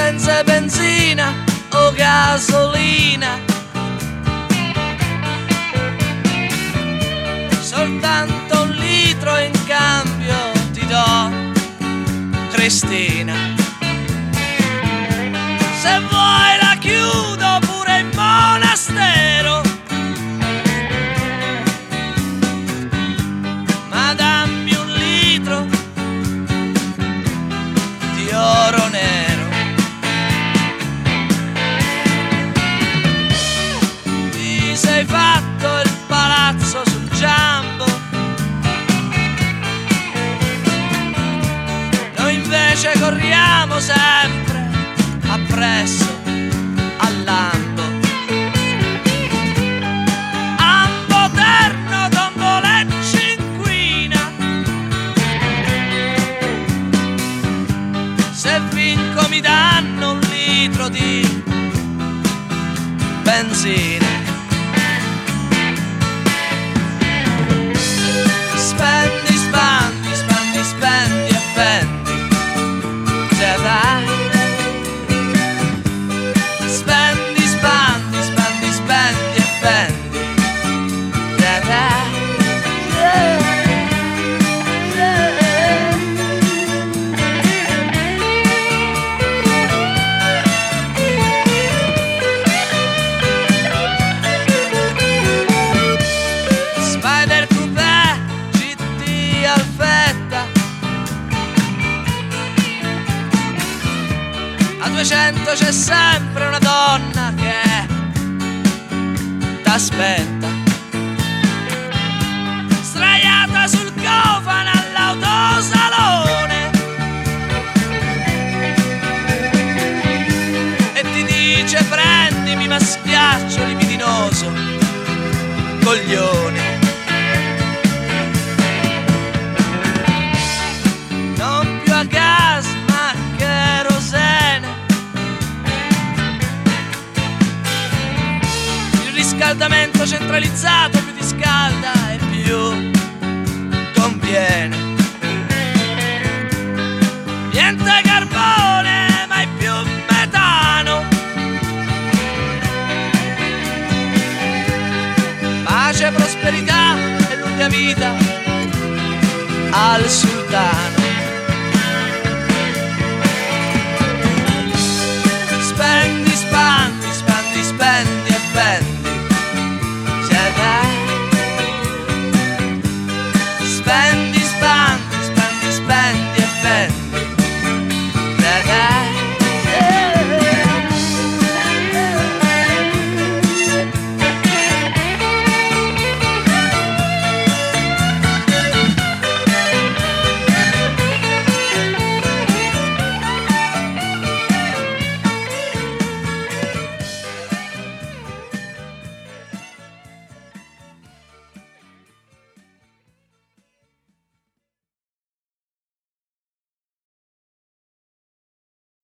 senza benzina o gasolina, soltanto un litro in cambio ti do, Cristina. Se vuoi la chiudo pure in monastero, ma dammi un litro di oro nero. Ti sei fatto il palazzo sul Giambo, noi invece corriamo sempre appresso al lambo. Ambo terno, tombolecci inquina, se vinco mi danno un litro di benzina. Spendi, spandi, spandi, spendi e fendi, te dai. Spendi, spandi, spandi, spendi e fendi, te dai. Spider Coupé, GT Alfetta, a 200 c'è sempre una donna che t'aspetta, sdraiata sul cofano all'autosalone, e ti dice prendimi ma schiaccio libidinoso coglione. Non più a gas ma kerosene, il riscaldamento centralizzato più ti scalda e più conviene. Niente carbone mai più metano, pace, prosperità e lunga vita al sultano.